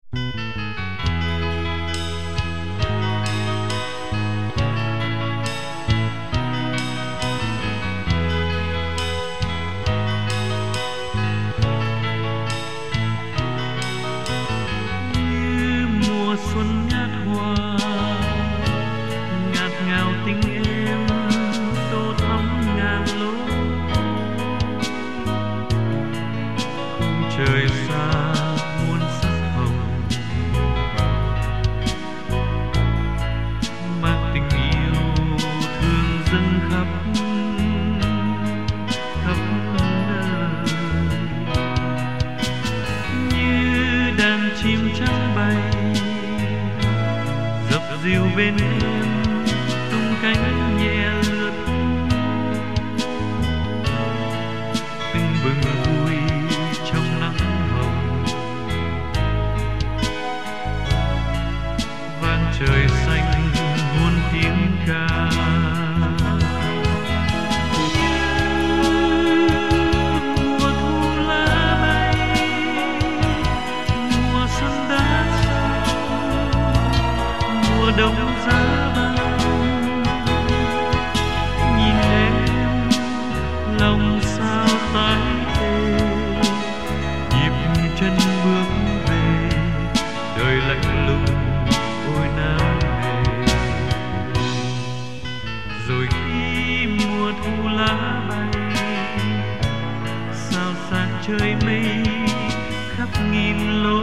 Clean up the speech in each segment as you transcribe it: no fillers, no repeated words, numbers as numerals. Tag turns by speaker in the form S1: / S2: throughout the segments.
S1: Như mùa xuân ngát hoa, ngạt ngào tình em tô thắm ngàn lối. Khung trời xa muôn sắc hồng, mang tình yêu thương dâng khắp khắp nơi. Như đàn chim trắng bay dập dìu bên em, tung cánh nhẹ lướt tưng bừng vui trong nắng hồng. Vang trời xanh muôn tiếng ca, mùa thu lá bay, mùa xuân đã xa, mùa đông giá băng. Nhìn em lòng sao tái tê, nhịp chân bước về đời lạnh lùng ôi não nề. Rồi khi mùa thu lá bay, sao sáng trời mây khắp nghìn lối.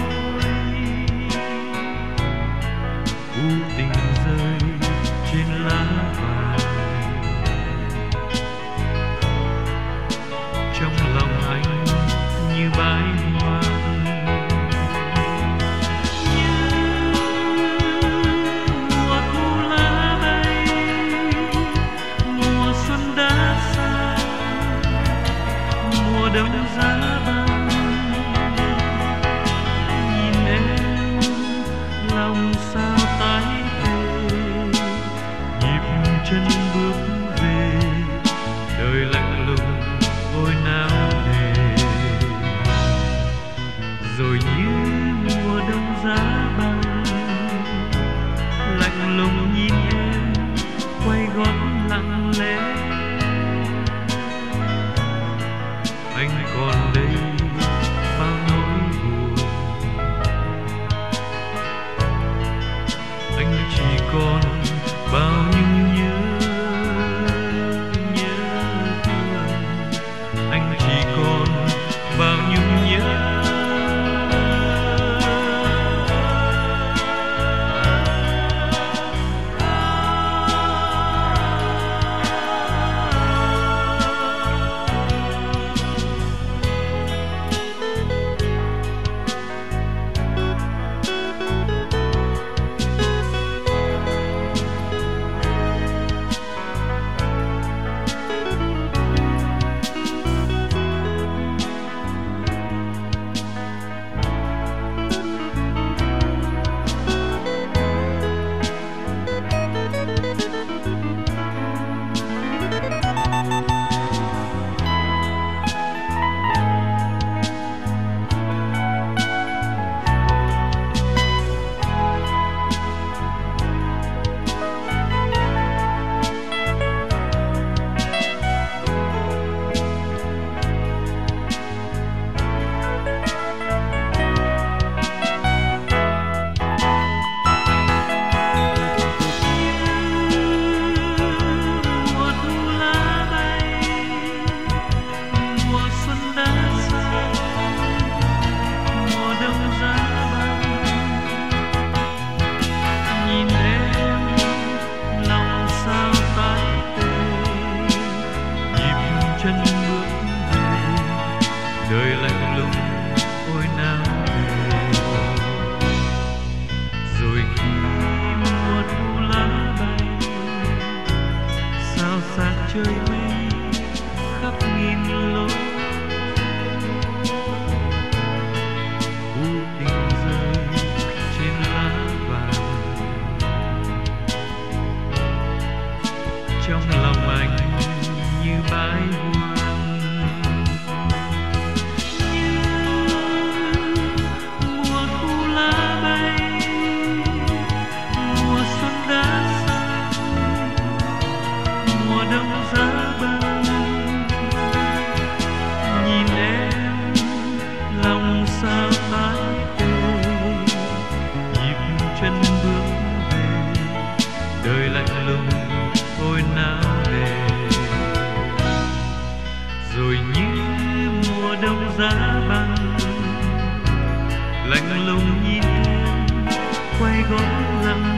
S1: U tình rơi trên lá vàng, trong lòng anh như bãi hoa. Như mùa thu lá bay, mùa xuân đã xa, mùa đông giá băng. Nhìn em lòng sao tái tê, nhịp chân bước về đời lạnh lùng ôi não nề. Rồi như mùa đông giá băng, lạnh lùng nhìn em quay gót lặng lẽ. Anh còn đây bao nỗi buồn, anh chỉ còn bao những nhớ thương. Anh chỉ còn bao nhung nhớ. chân bước về, đời lạnh lùng ôi não nề. Rồi như mùa đông giá băng, lạnh lùng nhìn em quay gót lặng